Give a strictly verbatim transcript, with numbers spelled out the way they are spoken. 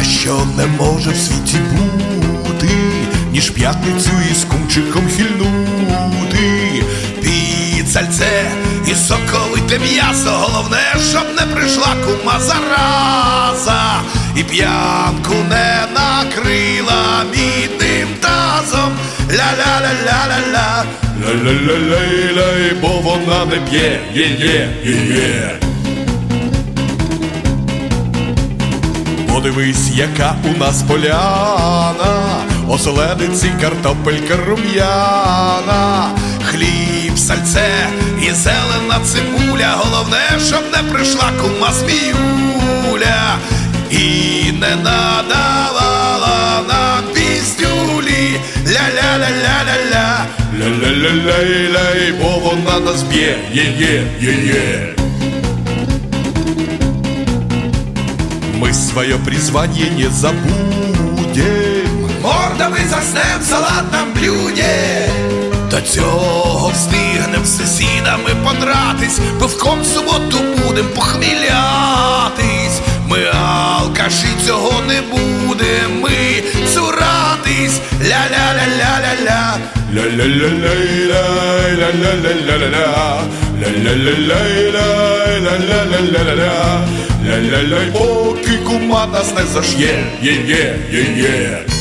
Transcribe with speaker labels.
Speaker 1: що не може в світі бути, ніж п'ятницю із кумчиком хильнути. Під сальце і соковите м'ясо, головне, щоб не прийшла кума зараза, і п'янку не накрила мідним тазом. Ля-ля-ля-ля-ля-ля, ля-ля-ля-ля-ля, бо вона не п'є, є-є-є-є. Подивись, яка у нас поляна, оселедиці, картопелька рум'яна, хліб, сальце і зелена цибуля, головне, щоб не прийшла кума Зміюля і не надавала нам піздюлі. Ля-ля-ля-ля-ля-ля, ля-ля-ля-ля-ля, бо вона нас б'є, є-є-є-є. Мы свое призвание не забудем, мордами заснем в салатном блюде. До цього встигнем з сусідами подратись, пивком в суботу будем похмілятись. Ми алкаші, цього не будем ми цуратись. Ля-ля-ля-ля-ля-ля, ля-ля-ля-ля-ля, ля-ля-ля-ля-ля-ля, ля-ля-ля-ля-ля-ля-ля-ля-ля-ля, ля-ля-ля, поки кума нас не заш'є, є-є-є-є.